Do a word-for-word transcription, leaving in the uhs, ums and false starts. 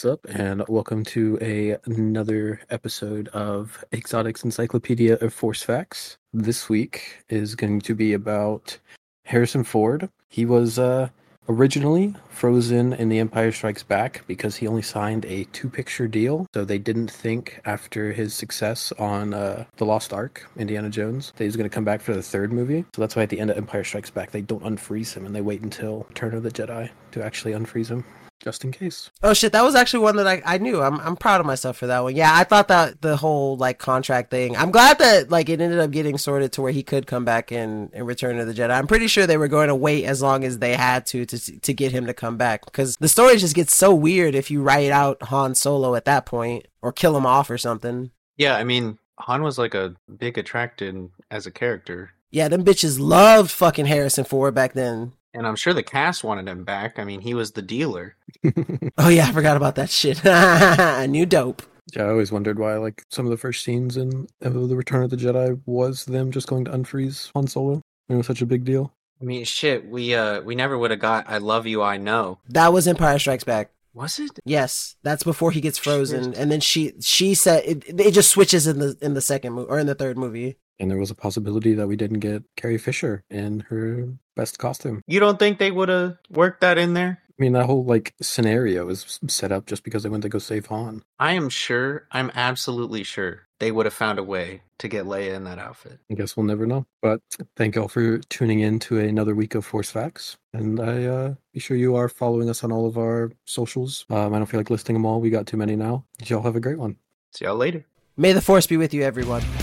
What's up, and welcome to a, another episode of Exotics Encyclopedia of Force Facts. This week is going to be about Harrison Ford. He was uh, originally frozen in The Empire Strikes Back because he only signed a two-picture deal, so they didn't think after his success on uh, The Lost Ark, Indiana Jones, that he was going to come back for the third movie. So that's why at the end of Empire Strikes Back, they don't unfreeze him, and they wait until Return of the Jedi to actually unfreeze him. Just in case. Oh shit, that was actually one that I, I knew. I'm I'm proud of myself for that one. Yeah, I thought that the whole like contract thing. I'm glad that like it ended up getting sorted to where he could come back in, in Return of the Jedi. I'm pretty sure they were going to wait as long as they had to to to get him to come back, because the story just gets so weird if you write out Han Solo at that point or kill him off or something. Yeah, I mean, Han was like a big attraction as a character. Yeah, them bitches loved fucking Harrison Ford back then. And I'm sure the cast wanted him back. I mean, he was the dealer. Oh yeah, I forgot about that shit. I knew dope. Yeah, I always wondered why, like, some of the first scenes in uh, The Return of the Jedi was them just going to unfreeze Han Solo. It was such a big deal. I mean, shit, we uh we never would have got I Love You, I Know. That was Empire Strikes Back. Was it? Yes, that's before he gets frozen, and then she she said it. It just switches in the in the second movie or in the third movie. And there was a possibility that we didn't get Carrie Fisher in her best costume. You don't think they would have worked that in there? I mean, that whole, like, scenario is set up just because they went to go save Han. I am sure, I'm absolutely sure they would have found a way to get Leia in that outfit. I guess we'll never know. But thank y'all for tuning in to another week of Force Facts. And I uh, be sure you are following us on all of our socials. Um, I don't feel like listing them all. We got too many now. Y'all have a great one. See y'all later. May the Force be with you, everyone.